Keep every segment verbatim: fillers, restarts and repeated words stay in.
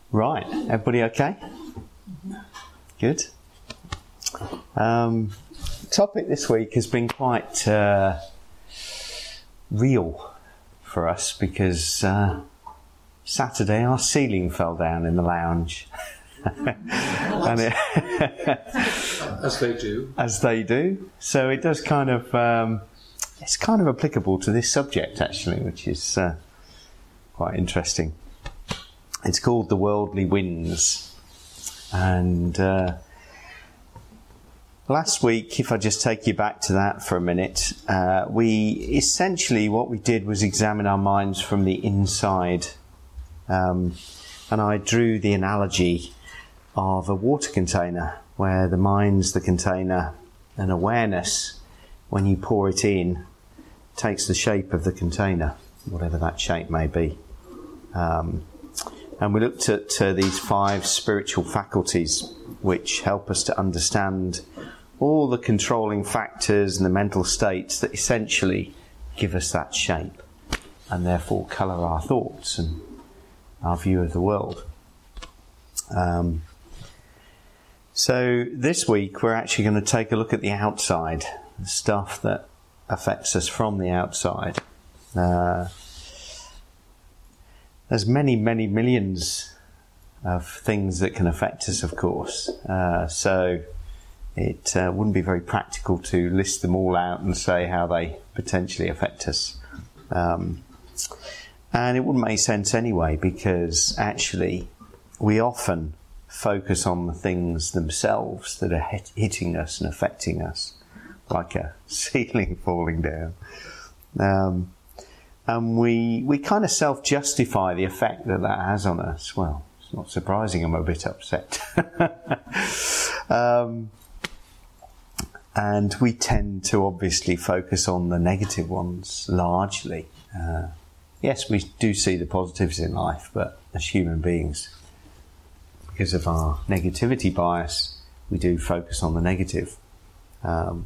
Right, everybody okay? Good. Um, topic this week has been quite uh, real for us because uh, Saturday our ceiling fell down in the lounge. and it as they do. As they do. So it does kind of, um, it's kind of applicable to this subject actually, which is uh, quite interesting. It's called The Worldly Winds. And uh, last week, if I just take you back to that for a minute, uh, we essentially, what we did was examine our minds from the inside. Um, and I drew the analogy of a water container, where the mind's the container and awareness, when you pour it in, takes the shape of the container, whatever that shape may be. Um, And we looked at uh, these five spiritual faculties which help us to understand all the controlling factors and the mental states that essentially give us that shape and therefore colour our thoughts and our view of the world. Um, so this week we're actually going to take a look at the outside, the stuff that affects us from the outside. Uh, There's many, many millions of things that can affect us, of course. Uh, so it uh, wouldn't be very practical to list them all out and say how they potentially affect us. Um, and it wouldn't make sense anyway, because actually we often focus on the things themselves that are hit- hitting us and affecting us, like a ceiling falling down. Um, And we, we kind of self-justify the effect that that has on us. Well, it's not surprising I'm a bit upset. um, and we tend to obviously focus on the negative ones largely. Uh, yes, we do see the positives in life, but as human beings, because of our negativity bias, we do focus on the negative. Um,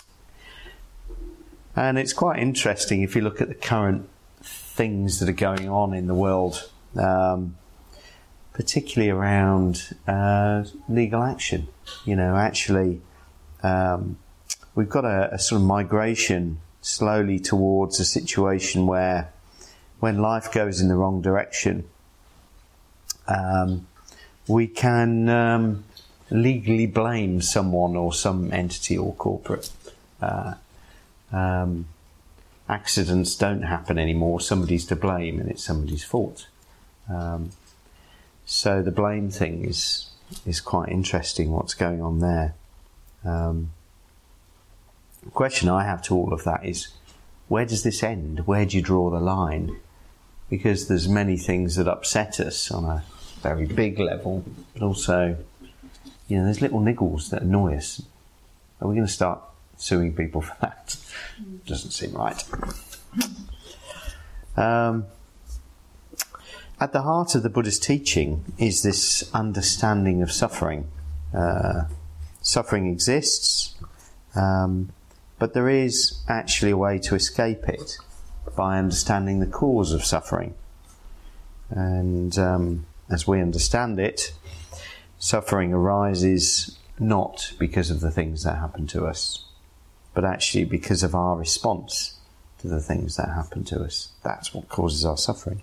and it's quite interesting if you look at the current things that are going on in the world, um, particularly around uh, legal action. You know, actually, um, we've got a, a sort of migration slowly towards a situation where, when life goes in the wrong direction, um, we can um, legally blame someone or some entity or corporate. Uh, um, Accidents don't happen anymore. Somebody's to blame and it's somebody's fault. Um, so the blame thing is is quite interesting, what's going on there. Um, the question I have to all of that is, where does this end? Where do you draw the line? Because there's many things that upset us on a very big level, but also, you know, there's little niggles that annoy us. Are we going to start suing people for that? Doesn't seem right. Um, at the heart of the Buddha's teaching is this understanding of suffering. Uh, suffering exists, um, but there is actually a way to escape it by understanding the cause of suffering. And um, as we understand it, suffering arises not because of the things that happen to us, but actually because of our response to the things that happen to us. That's what causes our suffering.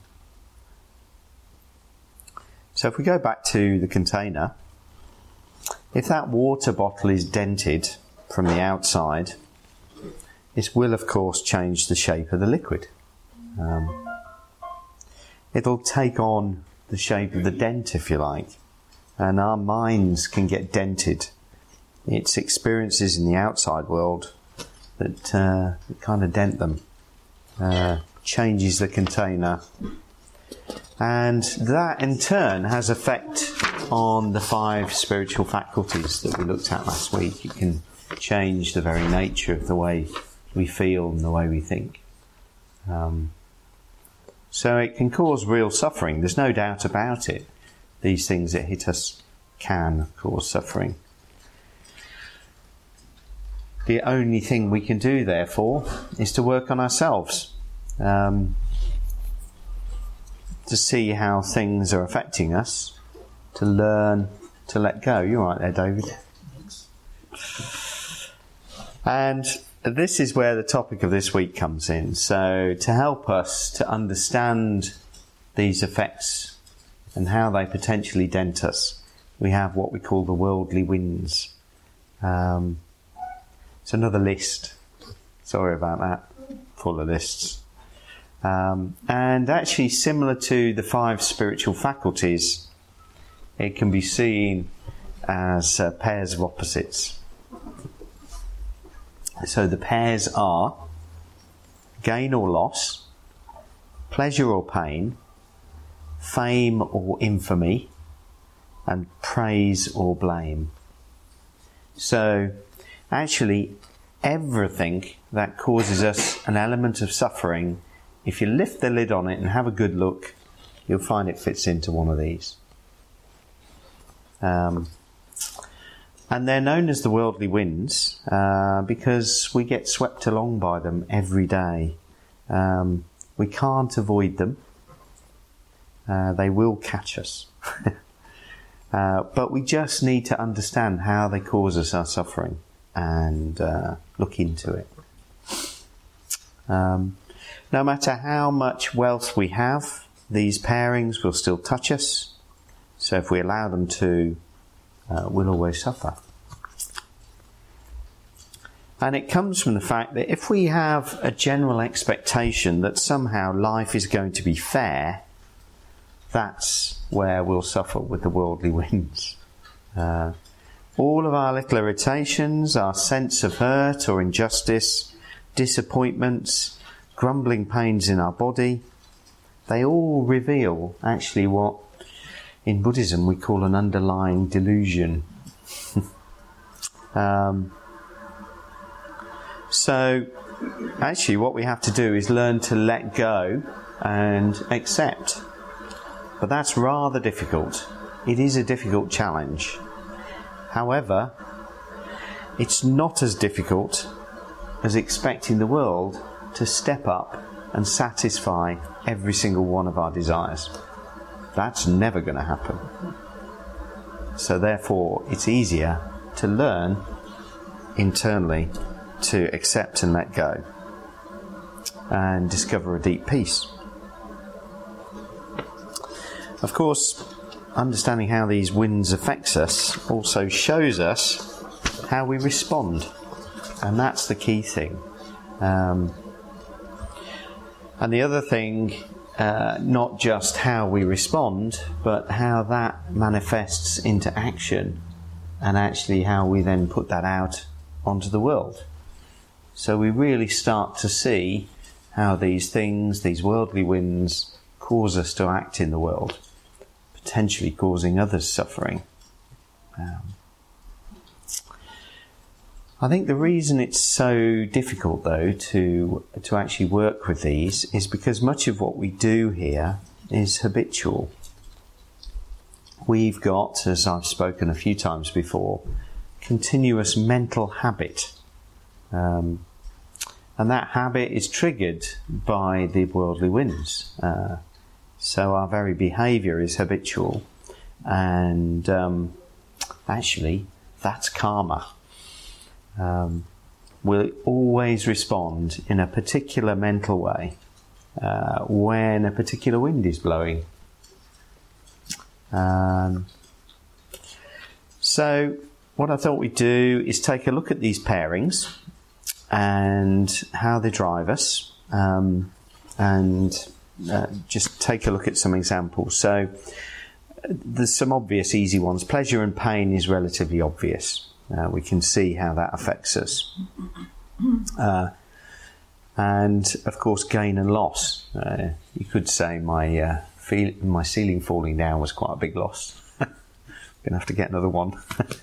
So if we go back to the container, if that water bottle is dented from the outside, it will of course change the shape of the liquid. Um, it'll take on the shape of the dent, if you like, and our minds can get dented. It's experiences in the outside world that, uh, that kind of dent them, uh, changes the container, and that in turn has effect on the five spiritual faculties that we looked at last week. It can change the very nature of the way we feel and the way we think. Um, so it can cause real suffering. There's no doubt about it. These things that hit us can cause suffering. The only thing we can do, therefore, is to work on ourselves, um, to see how things are affecting us, to learn to let go. You're right there, David. Yeah, thanks. And this is where the topic of this week comes in. So to help us to understand these effects and how they potentially dent us, we have what we call the worldly winds. Um, it's another list. Sorry about that. Full of lists. Um, and actually similar to the five spiritual faculties, it can be seen as uh, pairs of opposites. So the pairs are gain or loss, pleasure or pain, fame or infamy, and praise or blame. So actually everything that causes us an element of suffering, if you lift the lid on it and have a good look, you'll find it fits into one of these. Um, And they're known as the worldly winds uh, because we get swept along by them every day. Um, we can't avoid them. Uh, they will catch us. uh, but we just need to understand how they cause us our suffering and uh, look into it. Um, no matter how much wealth we have, these pairings will still touch us. So if we allow them to, Uh, will always suffer. And it comes from the fact that if we have a general expectation that somehow life is going to be fair, that's where we'll suffer with the worldly winds. Uh, all of our little irritations, our sense of hurt or injustice, disappointments, grumbling pains in our body, they all reveal actually what in Buddhism we call an underlying delusion. um, so actually what we have to do is learn to let go and accept. But that's rather difficult. It is a difficult challenge. However, it's not as difficult as expecting the world to step up and satisfy every single one of our desires. That's never going to happen. So therefore, it's easier to learn internally to accept and let go and discover a deep peace. Of course, understanding how these winds affects us also shows us how we respond, and that's the key thing. Um, and the other thing, uh, not just how we respond, but how that manifests into action, and actually how we then put that out onto the world. So we really start to see how these things, these worldly winds, cause us to act in the world, potentially causing others suffering. Um, I think the reason it's so difficult, though, to to actually work with these is because much of what we do here is habitual. We've got, as I've spoken a few times before, continuous mental habit. Um, and that habit is triggered by the worldly winds. Uh, so our very behaviour is habitual. And um, actually, that's karma. Um, we'll always respond in a particular mental way uh, when a particular wind is blowing. Um, so what I thought we'd do is take a look at these pairings and how they drive us, um, and uh, just take a look at some examples. So there's some obvious easy ones. Pleasure and pain is relatively obvious. Uh, we can see how that affects us. Uh, and, of course, gain and loss. Uh, you could say my uh, feel, my ceiling falling down was quite a big loss. Going to have to get another one.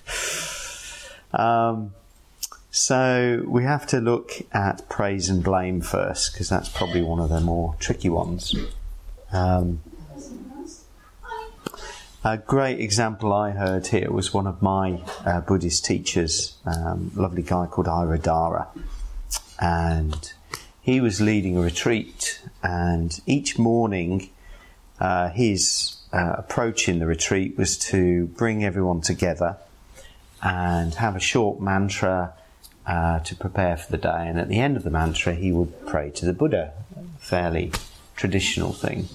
um, so we have to look at praise and blame first, because that's probably one of the more tricky ones. Um, A great example I heard here was one of my uh, Buddhist teachers, um, a lovely guy called Ayurveda, and he was leading a retreat, and each morning uh, his uh, approach in the retreat was to bring everyone together and have a short mantra uh, to prepare for the day. And at the end of the mantra, he would pray to the Buddha, a fairly traditional thing.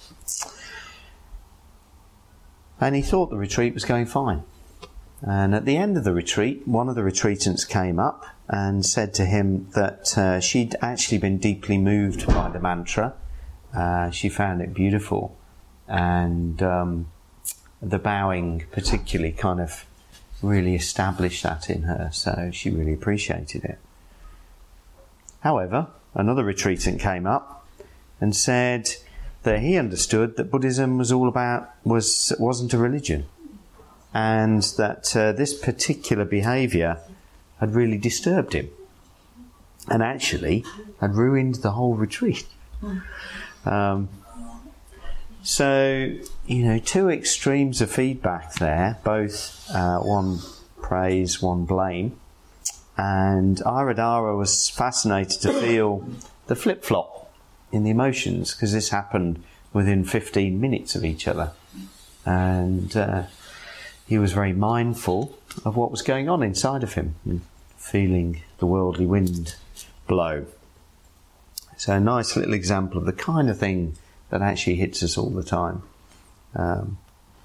And he thought the retreat was going fine. And at the end of the retreat, one of the retreatants came up and said to him that uh, she'd actually been deeply moved by the mantra. Uh, she found it beautiful. And um, the bowing particularly kind of really established that in her, so she really appreciated it. However, another retreatant came up and said that he understood that Buddhism was all about, was, wasn't a religion, and that uh, this particular behaviour had really disturbed him, and actually had ruined the whole retreat. Um, so, you know, two extremes of feedback there, both uh, one praise, one blame, and Aradhara was fascinated to feel the flip-flop in the emotions, because this happened within fifteen minutes of each other, and uh, he was very mindful of what was going on inside of him, and feeling the worldly wind blow. So a nice little example of the kind of thing that actually hits us all the time. Um,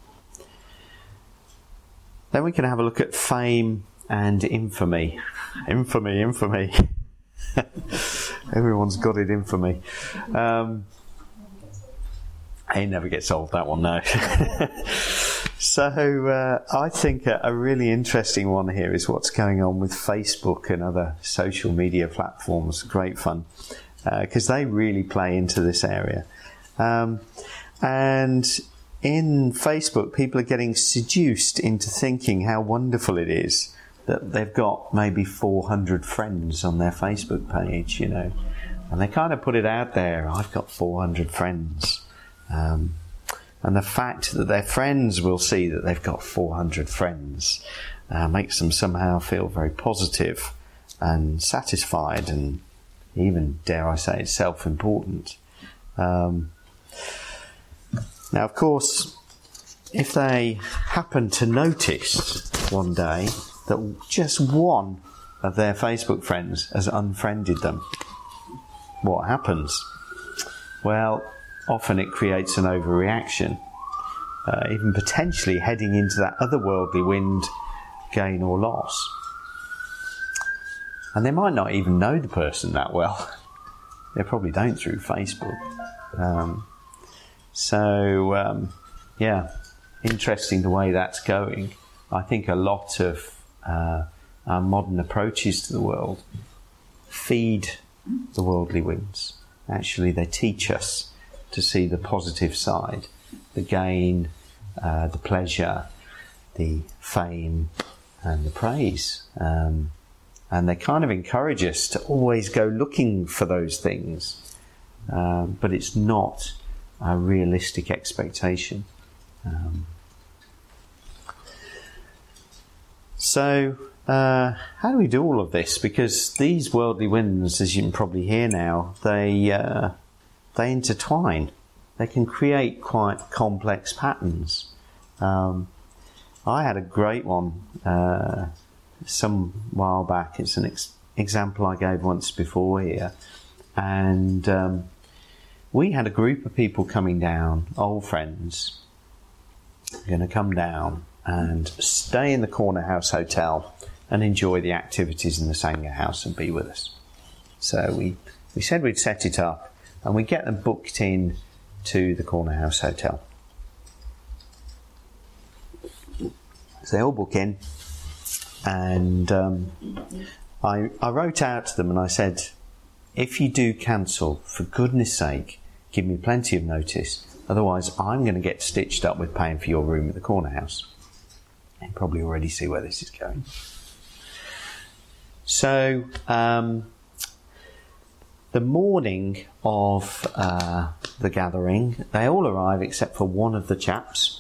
then we can have a look at fame and infamy. Infamy, infamy. Everyone's got it, infamy. Um, he never gets old, that one, no. So uh, I think a, a really interesting one here is what's going on with Facebook and other social media platforms. Great fun, because uh, they really play into this area. Um, and in Facebook, people are getting seduced into thinking how wonderful it is that they've got maybe four hundred friends on their Facebook page, you know, and they kind of put it out there, I've got four hundred friends. Um, and the fact that their friends will see that they've got four hundred friends uh, makes them somehow feel very positive and satisfied, and even, dare I say, self-important. Um, now, of course, if they happen to notice one day that just one of their Facebook friends has unfriended them, what happens? Well, often it creates an overreaction, uh, even potentially heading into that otherworldly wind, gain or loss. And they might not even know the person that well. They probably don't through Facebook. Um, so, um, yeah, interesting the way that's going. I think a lot of uh, our modern approaches to the world feed the worldly winds. Actually, they teach us to see the positive side, the gain, uh, the pleasure, the fame, and the praise. Um, and they kind of encourage us to always go looking for those things. Um, but it's not a realistic expectation. Um, so, uh, how do we do all of this? Because these worldly winds, as you can probably hear now, they uh, they intertwine. They can create quite complex patterns. Um, I had a great one uh, some while back. It's an ex- example I gave once before here, and um, we had a group of people coming down, old friends, going to come down and stay in the Corner House Hotel and enjoy the activities in the Sangha House and be with us. So we, we said we'd set it up and we'd get them booked in to the Corner House Hotel. So they all book in, and um, I, I wrote out to them and I said, if you do cancel, for goodness sake, give me plenty of notice. Otherwise, I'm going to get stitched up with paying for your room at the Corner House. You can probably already see where this is going. So, um, the morning of uh, the gathering, they all arrive except for one of the chaps.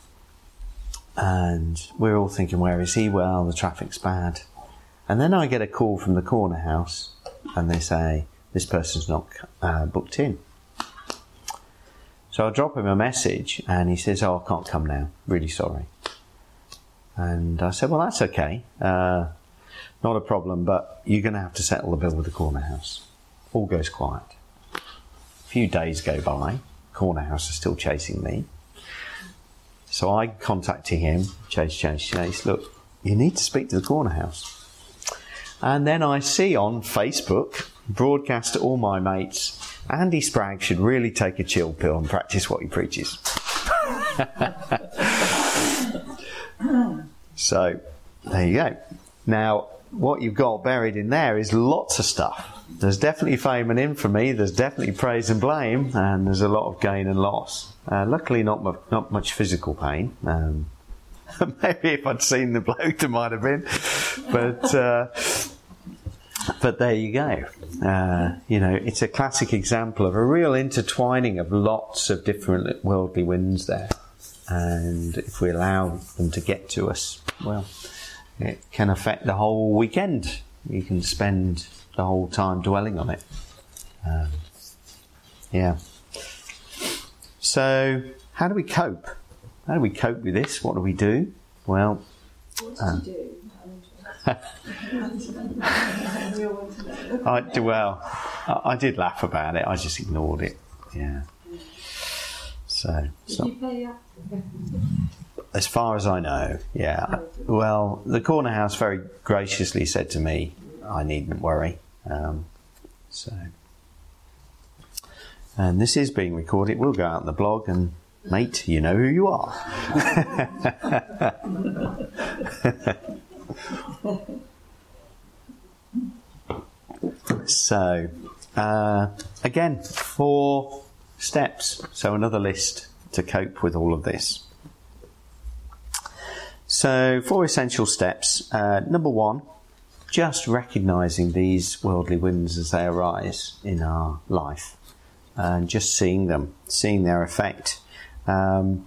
And we're all thinking, where is he? Well, the traffic's bad. And then I get a call from the Corner House, and they say, this person's not uh, booked in. So I drop him a message, and he says, "Oh, I can't come now. Really sorry." And I said, "Well, that's okay. Uh, not a problem, but you're going to have to settle the bill with the corner house." All goes quiet. A few days go by. Corner house are still chasing me. So I contacted him, chase, chase, chase. Look, you need to speak to the corner house. And then I see on Facebook, broadcast to all my mates, Andy Spragg should really take a chill pill and practice what he preaches. So, there you go. Now, what you've got buried in there is lots of stuff. There's definitely fame and infamy, there's definitely praise and blame, and there's a lot of gain and loss. Uh, luckily, not mu- not much physical pain. Um, maybe if I'd seen the bloke, there might have been. But uh, but there you go. Uh, you know, it's a classic example of a real intertwining of lots of different worldly winds there. And if we allow them to get to us, well, it can affect the whole weekend. You can spend the whole time dwelling on it. Um, yeah. So, how do we cope? How do we cope with this? What do we do? Well, what did um, you do? I do well. I, I did laugh about it. I just ignored it. Yeah. So, Did so you pay up? as far as I know, yeah. Well, the corner house very graciously said to me, "I needn't worry." Um, so, and this is being recorded. We'll go out on the blog, and mate, you know who you are. So, uh, again, four steps. So another list to cope with all of this. So, four essential steps. Uh, number one, just recognising these worldly winds as they arise in our life, and just seeing them, seeing their effect. Um,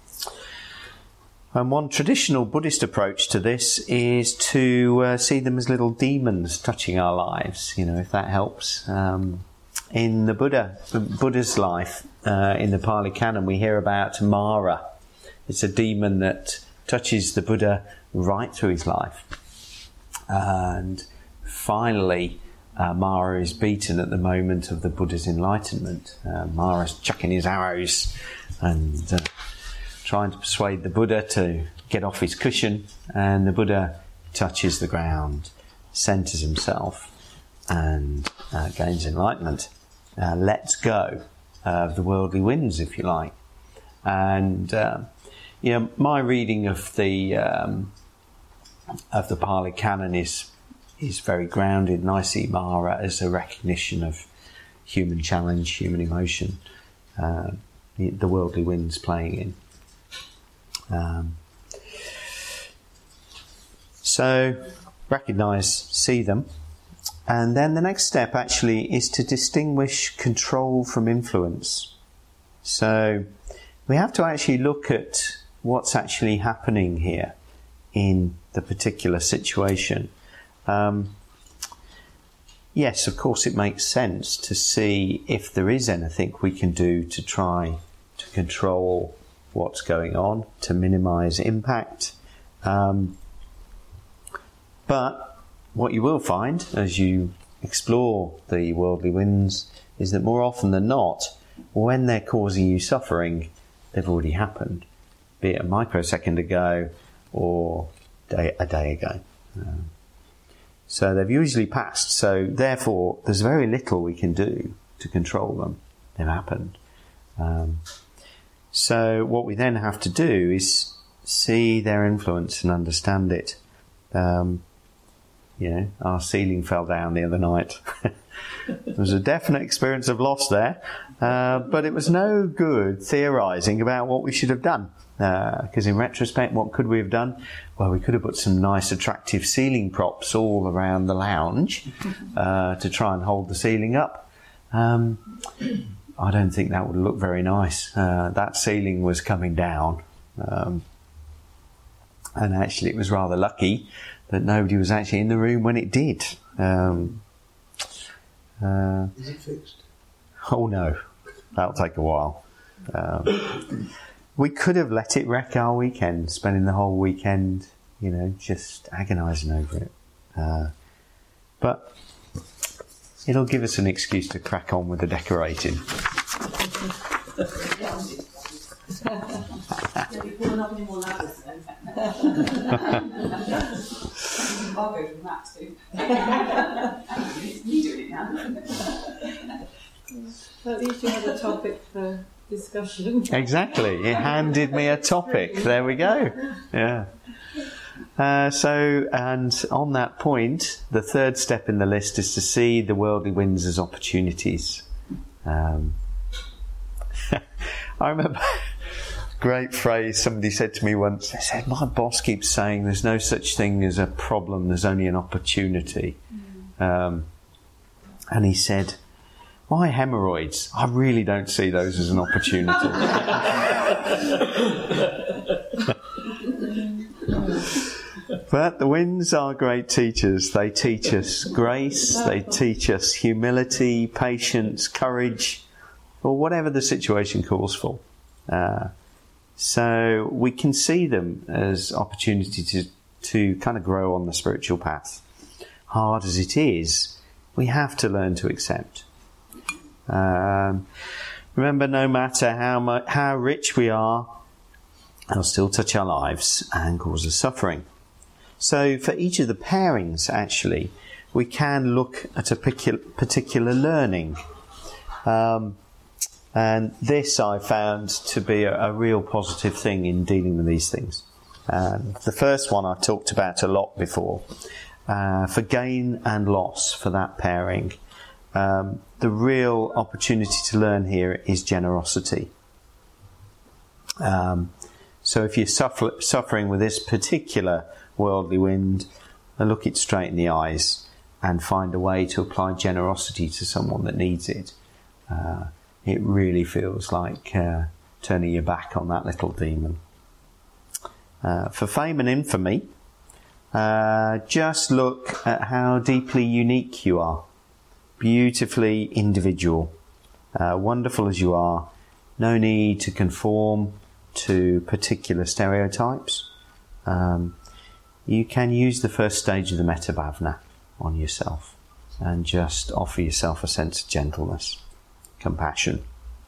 and one traditional Buddhist approach to this is to uh, see them as little demons touching our lives, you know, if that helps. Um, in the Buddha, the Buddha's life, uh, in the Pali Canon, we hear about Mara. It's a demon that touches the Buddha right through his life. And finally, uh, Mara is beaten at the moment of the Buddha's enlightenment. Uh, Mara's chucking his arrows and uh, trying to persuade the Buddha to get off his cushion, and the Buddha touches the ground, centres himself, and uh, gains enlightenment. Uh, lets go of the worldly winds, if you like. And uh, you know, my reading of the um, of the Pali Canon is is very grounded, and I see Mara as a recognition of human challenge, human emotion, uh, the, the worldly winds playing in. Um, so, recognise, see them. And then the next step actually is to distinguish control from influence. So, we have to actually look at what's actually happening here in the particular situation. Um, yes, of course it makes sense to see if there is anything we can do to try to control what's going on, to minimise impact. Um, but what you will find as you explore the worldly winds is that more often than not, when they're causing you suffering, they've already happened, be it a microsecond ago or day, a day ago. Um, so they've usually passed. So therefore, there's very little we can do to control them. They've happened. Um, so what we then have to do is see their influence and understand it. Um, you know, our ceiling fell down the other night. There was a definite experience of loss there, uh, but it was no good theorising about what we should have done. Because uh, in retrospect, what could we have done? Well, we could have put some nice, attractive ceiling props all around the lounge uh, to try and hold the ceiling up. Um, I don't think that would look very nice. Uh, that ceiling was coming down. Um, and actually, it was rather lucky that nobody was actually in the room when it did. Um, uh, Is it fixed? Oh no, that'll take a while. Um, we could have let it wreck our weekend, spending the whole weekend, you know, just agonising over it. Uh, but it'll give us an excuse to crack on with the decorating. At least you had a topic for discussion. Exactly. It handed me a topic. There we go. Yeah. Uh, so, and on that point, the third step in the list is to see the worldly winds as opportunities. Um, I remember a great phrase somebody said to me once. They said, "My boss keeps saying there's no such thing as a problem, there's only an opportunity." Mm. Um, and he said, "My hemorrhoids, I really don't see those as an opportunity." But the winds are great teachers. They teach us grace, they teach us humility, patience, courage, or whatever the situation calls for. Uh, so we can see them as opportunity to, to kind of grow on the spiritual path. Hard as it is, we have to learn to accept. Um, remember, no matter how much, how rich we are, they'll still touch our lives and cause us suffering. So for each of the pairings, actually, we can look at a particular learning. Um, and this I found to be a, a real positive thing in dealing with these things. Um, the first one I've talked about a lot before. Uh, for gain and loss for that pairing. Um, the real opportunity to learn here is generosity. Um, so if you're suffer, suffering with this particular worldly wind, look it straight in the eyes and find a way to apply generosity to someone that needs it. Uh, it really feels like uh, turning your back on that little demon. Uh, for fame and infamy, uh, just look at how deeply unique you are. Beautifully individual. Uh, wonderful as you are. No need to conform to particular stereotypes. Um, you can use the first stage of the metta bhavana on yourself and just offer yourself a sense of gentleness, compassion.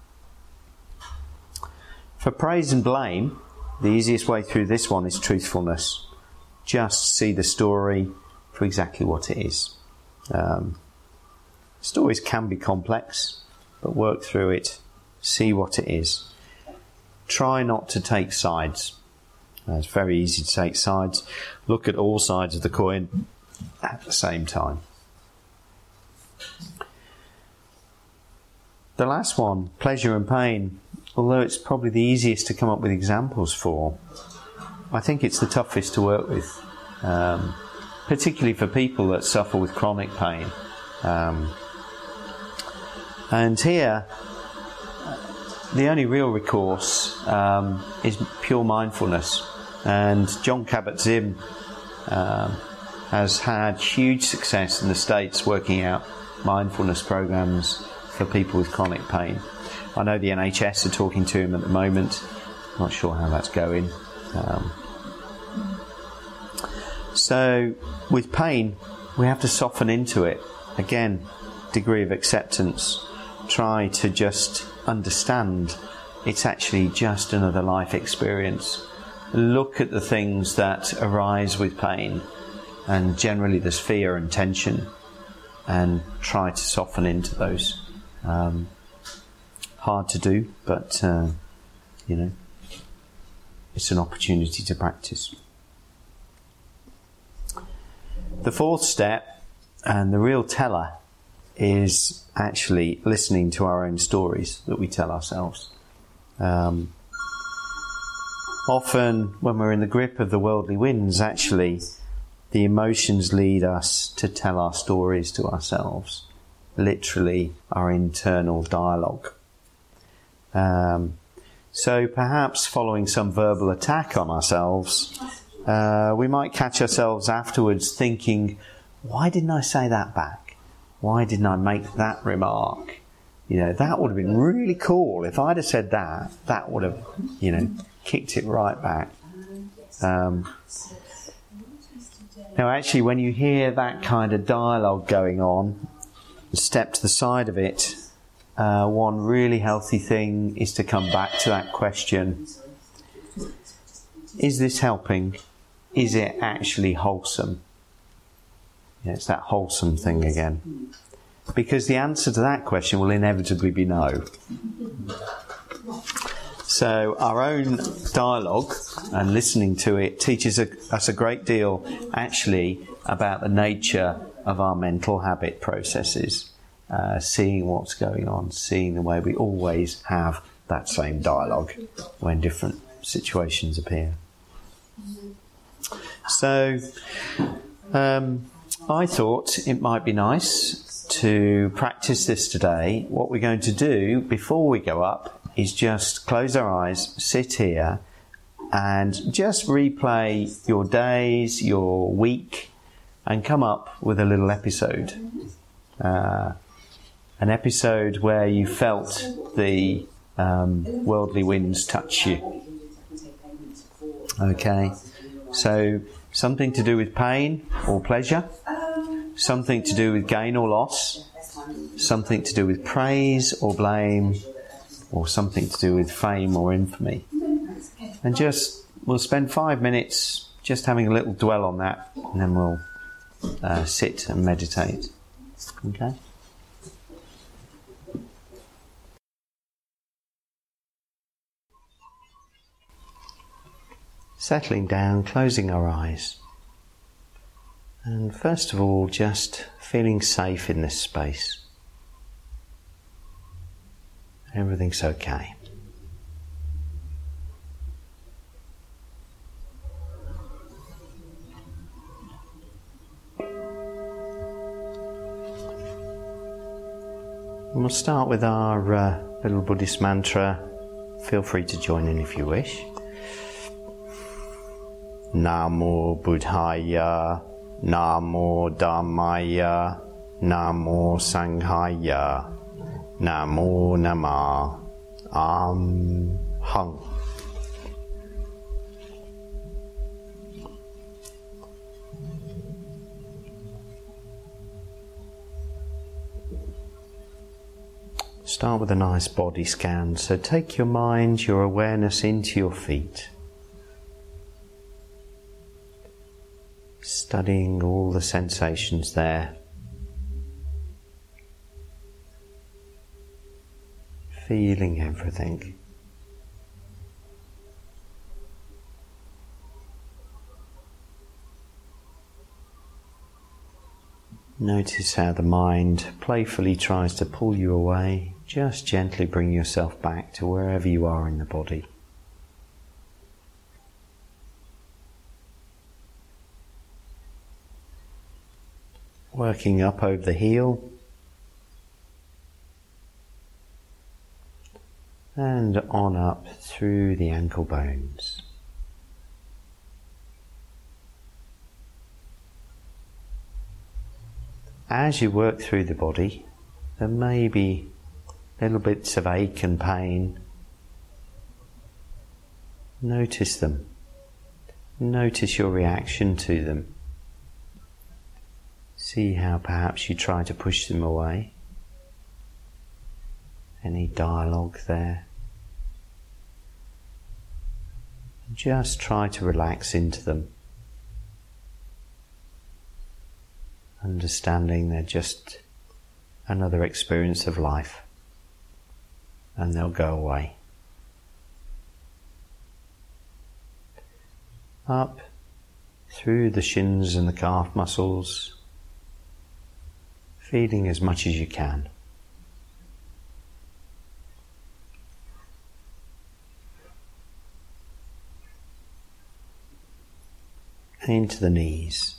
For praise and blame, the easiest way through this one is truthfulness. Just see the story for exactly what it is. Um, stories can be complex, but work through it, see what it is. Try not to take sides. Uh, it's very easy to take sides. Look at all sides of the coin at the same time. The last one, pleasure and pain, although it's probably the easiest to come up with examples for, I think it's the toughest to work with, um, particularly for people that suffer with chronic pain. Um, and here, the only real recourse um, is pure mindfulness. And John Kabat-Zinn um, has had huge success in the States working out mindfulness programs for people with chronic pain. I know the N H S are talking to him at the moment. Not sure how that's going. Um, so with pain, we have to soften into it. Again, degree of acceptance. Try to just understand it's actually just another life experience. Look at the things that arise with pain, and generally there's fear and tension, and try to soften into those. Um, hard to do, but uh, you know, it's an opportunity to practice. The fourth step, and the real teller, is actually listening to our own stories that we tell ourselves. Um, often when we're in the grip of the worldly winds, actually the emotions lead us to tell our stories to ourselves, literally our internal dialogue. Um, so perhaps following some verbal attack on ourselves, uh, we might catch ourselves afterwards thinking, why didn't I say that back? Why didn't I make that remark? You know, that would have been really cool. If I'd have said that, that would have, you know, kicked it right back. Um, now, actually, when you hear that kind of dialogue going on, step to the side of it, uh, one really healthy thing is to come back to that question. Is this helping? Is it actually wholesome? Yeah, it's that wholesome thing again. Because the answer to that question will inevitably be no. So our own dialogue and listening to it teaches us a great deal actually about the nature of our mental habit processes. Uh, seeing what's going on, seeing the way we always have that same dialogue when different situations appear. So um, I thought it might be nice to practice this today. What we're going to do before we go up is just close our eyes, sit here, and just replay your days, your week, and come up with a little episode. Uh, an episode where you felt the um, worldly winds touch you. Okay, so something to do with pain or pleasure, something to do with gain or loss, something to do with praise or blame, or something to do with fame or infamy. And just, we'll spend five minutes just having a little dwell on that, and then we'll uh, sit and meditate. Okay? Settling down, closing our eyes. And first of all, just feeling safe in this space. Everything's okay. And we'll start with our uh, little Buddhist mantra. Feel free to join in if you wish. Namo Buddhaya, Namo Dhammaya, Namo Sanghaya, Namo Namah, Am Hung. Start with a nice body scan. So take your mind, your awareness into your feet. Studying all the sensations there. Feeling everything. Notice how the mind playfully tries to pull you away. Just gently bring yourself back to wherever you are in the body. Working up over the heel and on up through the ankle bones. As you work through the body, there may be little bits of ache and pain. Notice them. Notice your reaction to them. See how perhaps you try to push them away. Any dialogue there. Just try to relax into them. Understanding they're just another experience of life. And they'll go away. Up through the shins and the calf muscles. Feeling as much as you can. Into the knees.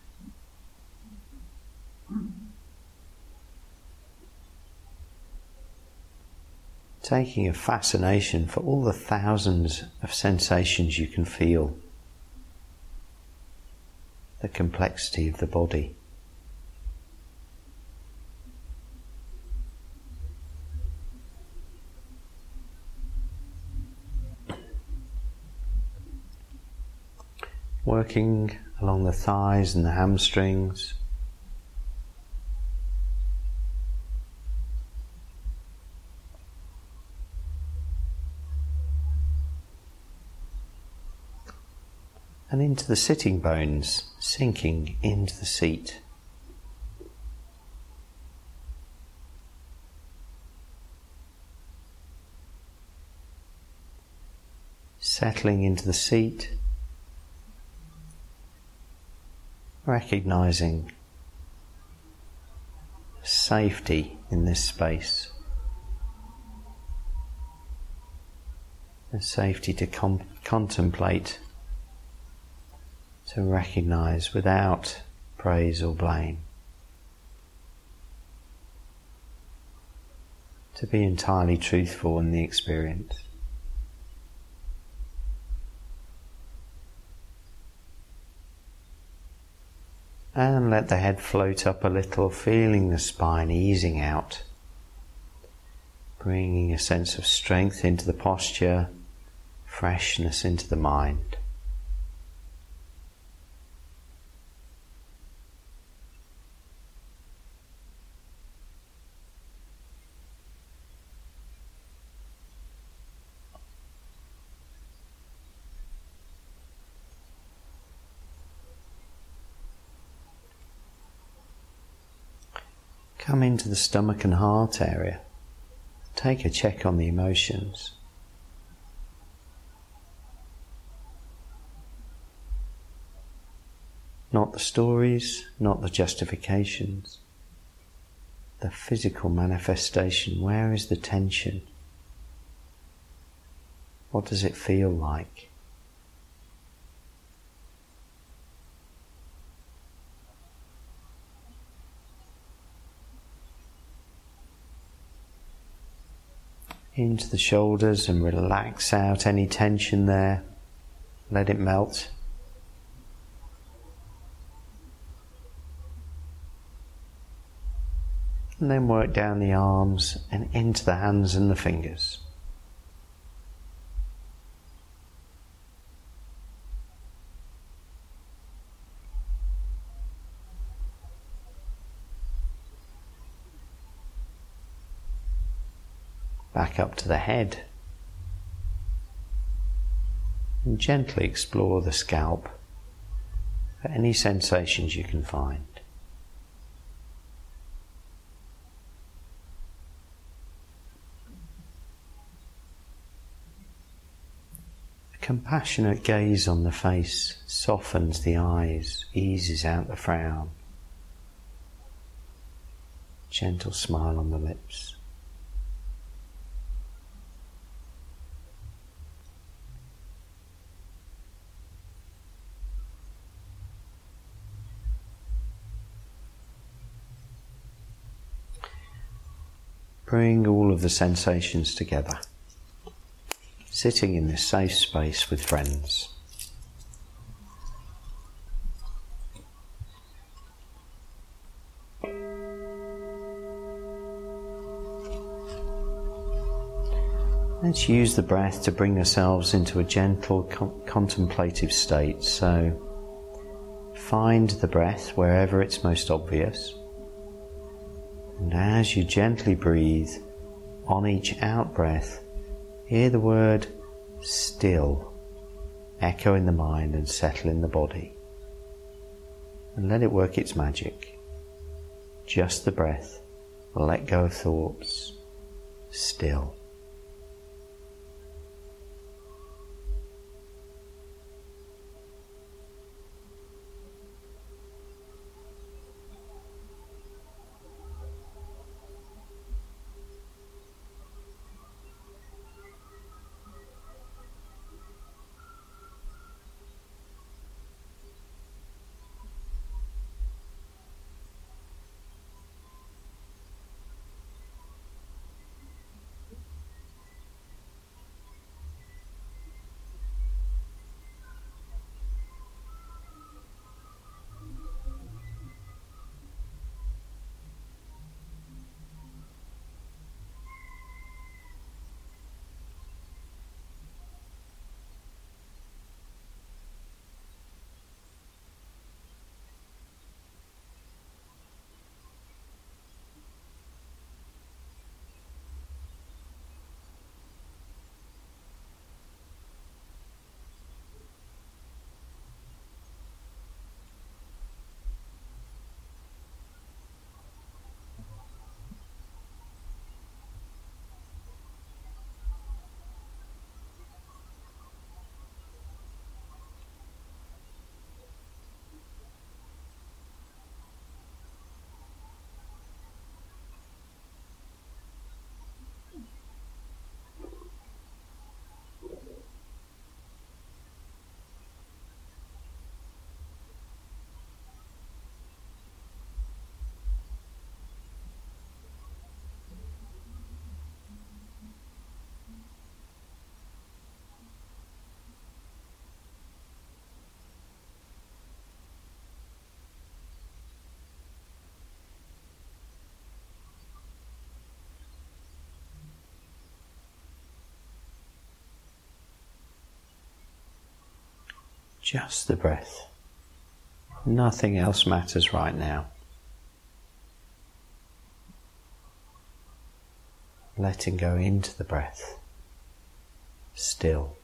Taking a fascination for all the thousands of sensations you can feel. The complexity of the body. working along the thighs and the hamstrings. And into the sitting bones, sinking into the seat. Settling into the seat, recognizing safety in this space, the safety to com- contemplate, to recognize without praise or blame, to be entirely truthful in the experience. And let the head float up a little, feeling the spine easing out, bringing a sense of strength into the posture, freshness into the mind. Come into the stomach and heart area. Take a check on the emotions. Not the stories, not the justifications. The physical manifestation. Where is the tension? What does it feel like? Into the shoulders and relax out any tension there. Let it melt. And then work down the arms and into the hands and the fingers. Back up to the head. And gently explore the scalp for any sensations you can find. A compassionate gaze on the face softens the eyes, eases out the frown. Gentle smile on the lips. Bring all of the sensations together, sitting in this safe space with friends. Let's use the breath to bring ourselves into a gentle con- contemplative state. So find the breath wherever it's most obvious. And as you gently breathe, on each out-breath, hear the word still echo in the mind and settle in the body. And let it work its magic. Just the breath, let go of thoughts, still. Just the breath. Nothing else matters right now. Letting go into the breath. Still.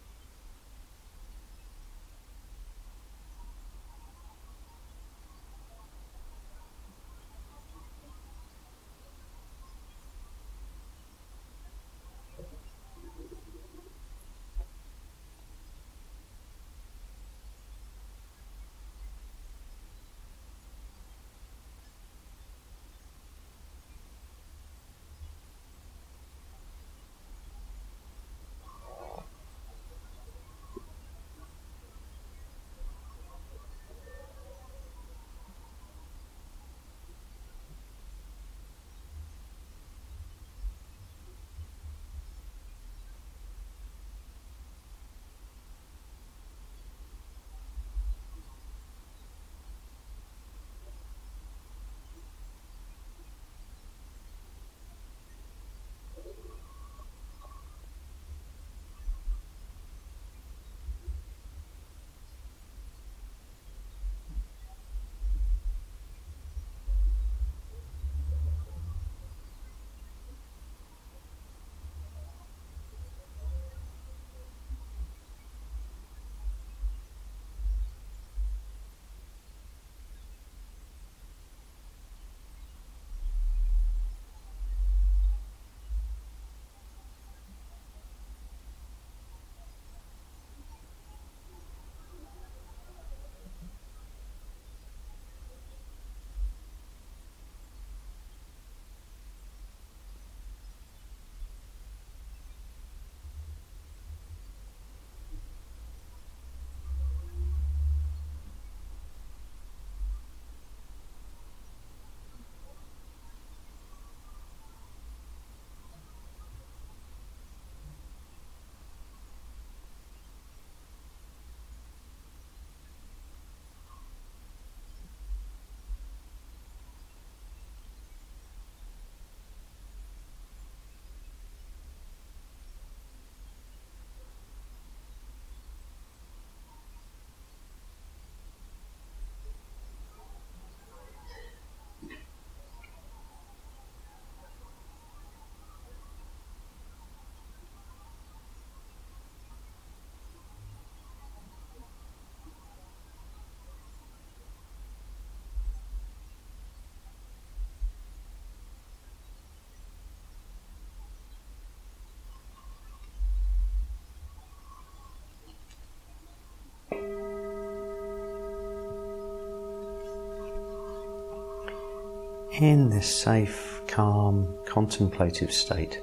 In this safe, calm, contemplative state,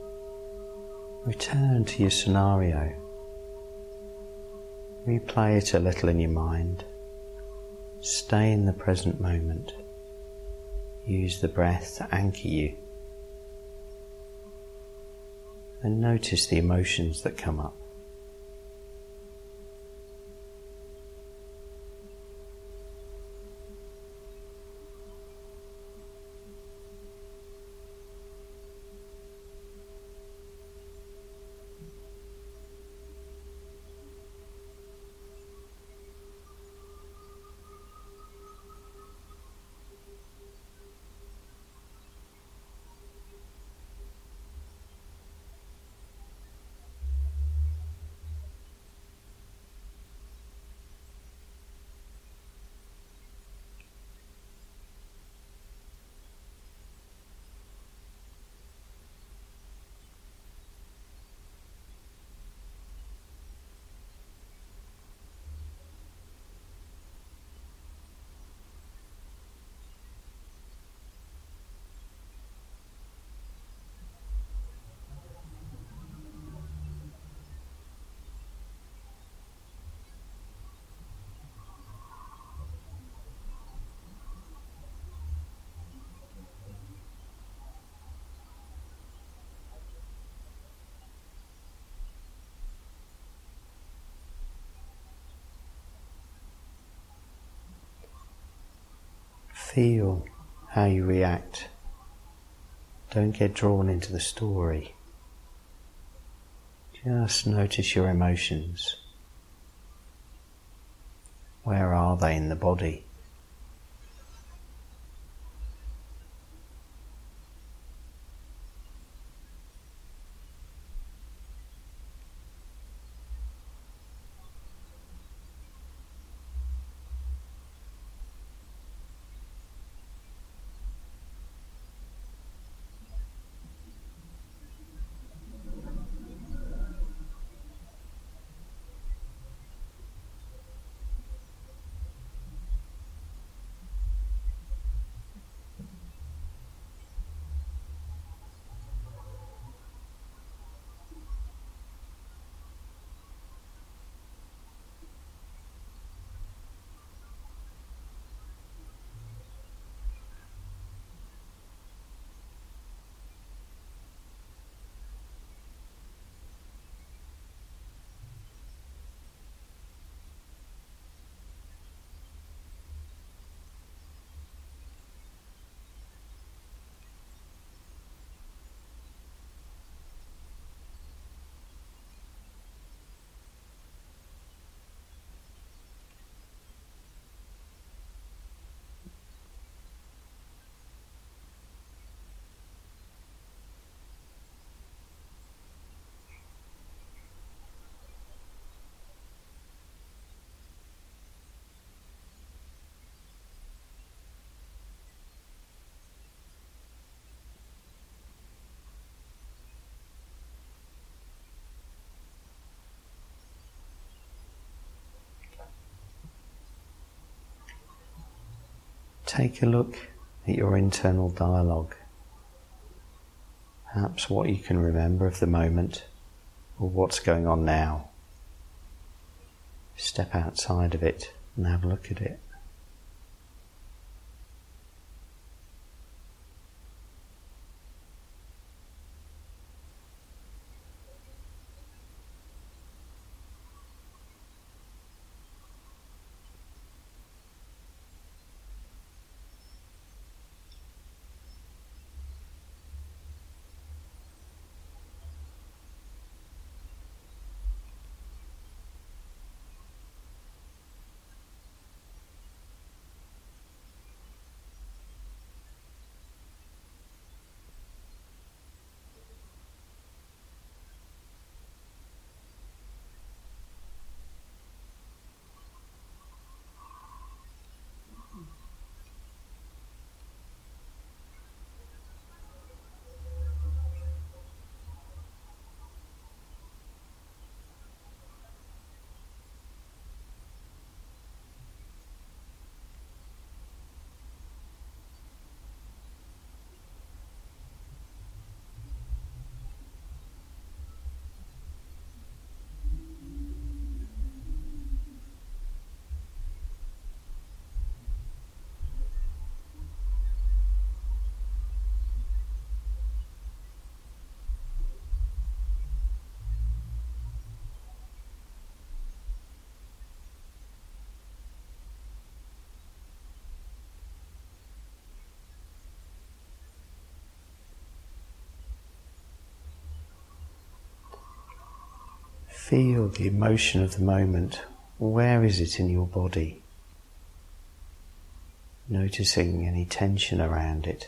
return to your scenario. Replay it a little in your mind. Stay in the present moment. Use the breath to anchor you. And notice the emotions that come up. Feel how you react. Don't get drawn into the story. Just notice your emotions. Where are they in the body? Take a look at your internal dialogue. Perhaps what you can remember of the moment or what's going on now. Step outside of it and have a look at it. Feel the emotion of the moment. Where is it in your body? Noticing any tension around it.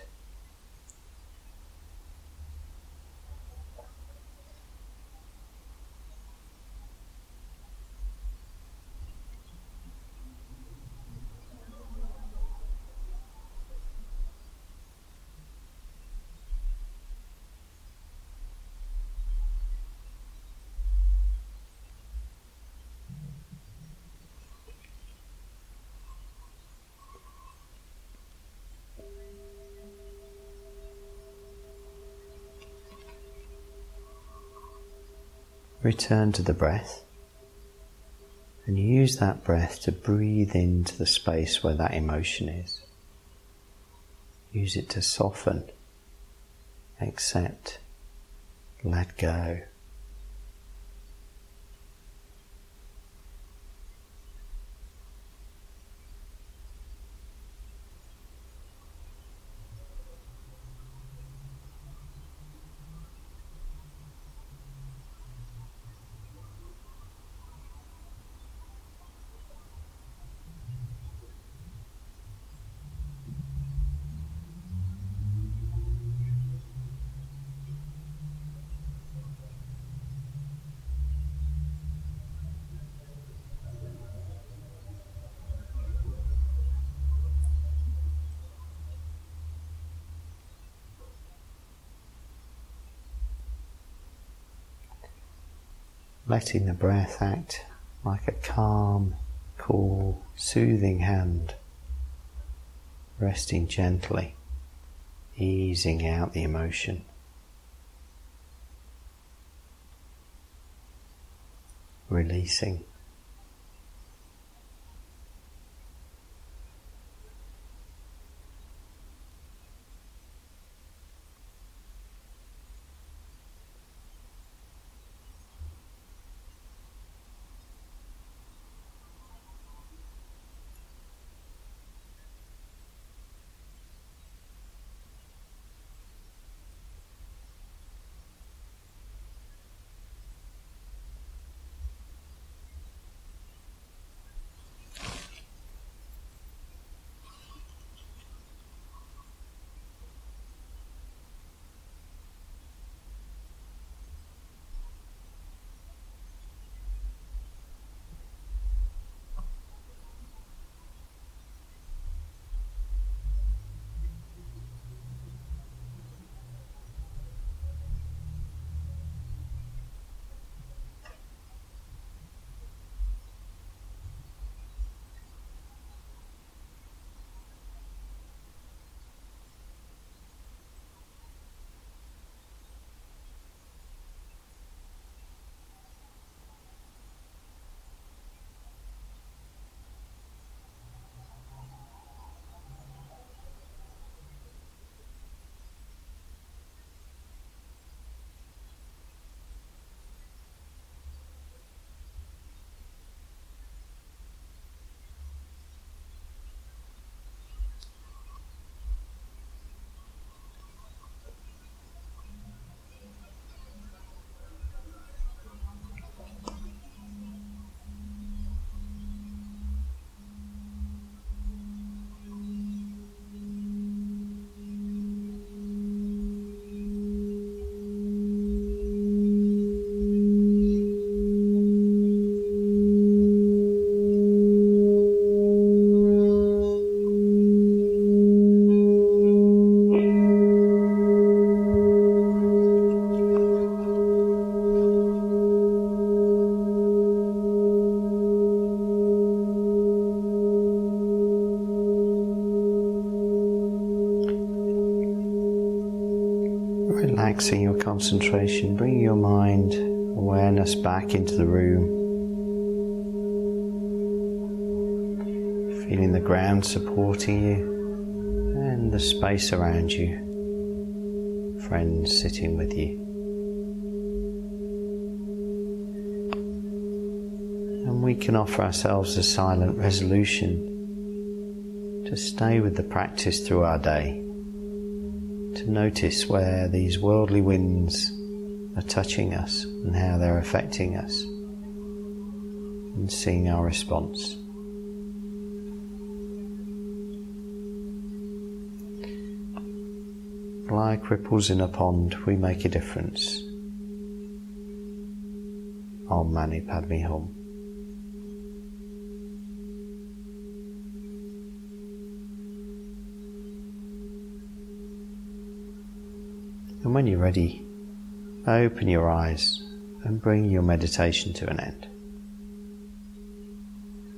Return to the breath and use that breath to breathe into the space where that emotion is. Use it to soften, accept, let go. letting the breath act like a calm, cool, soothing hand, resting gently, easing out the emotion. Releasing. Relaxing your concentration, bring your mind awareness back into the room, feeling the ground supporting you and the space around you, friends sitting with you. And we can offer ourselves a silent resolution to stay with the practice through our day, to notice where these worldly winds are touching us and how they're affecting us, and seeing our response. Like ripples in a pond, we make a difference. Om Mani Padme Hum. And when you're ready, open your eyes and bring your meditation to an end.